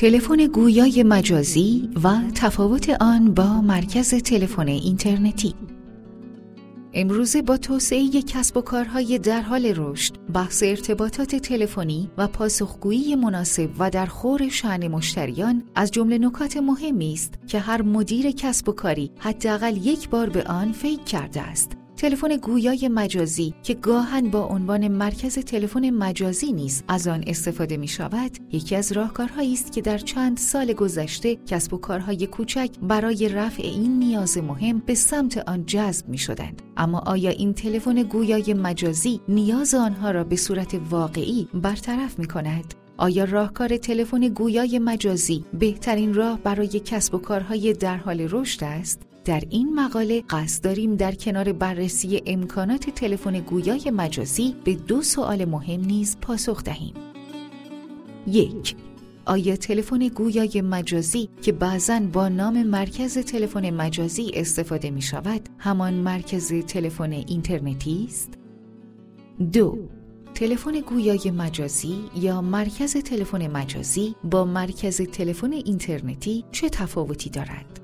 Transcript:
تلفن گویای مجازی و تفاوت آن با مرکز تلفن اینترنتی. امروزه با توسعه کسب و کارهای در حال رشد، بحث ارتباطات تلفنی و پاسخگویی مناسب و در خور شأن مشتریان از جمله نکات مهمی است که هر مدیر کسب و کاری حداقل یک بار به آن فکر کرده است. تلفن گویای مجازی که گاهن با عنوان مرکز تلفن مجازی نیز از آن استفاده می شود، یکی از راهکارهایی است که در چند سال گذشته کسب و کارهای کوچک برای رفع این نیاز مهم به سمت آن جذب می شدند. اما آیا این تلفن گویای مجازی نیاز آنها را به صورت واقعی برطرف می کند؟ آیا راهکار تلفن گویای مجازی بهترین راه برای کسب و کارهای در حال رشد است؟ در این مقاله قصد داریم در کنار بررسی امکانات تلفن گویای مجازی به 2 سوال مهم نیز پاسخ دهیم. 1. آیا تلفن گویای مجازی که بعضاً با نام مرکز تلفن مجازی استفاده می شود، همان مرکز تلفن اینترنتی است؟ 2. تلفن گویای مجازی یا مرکز تلفن مجازی با مرکز تلفن اینترنتی چه تفاوتی دارد؟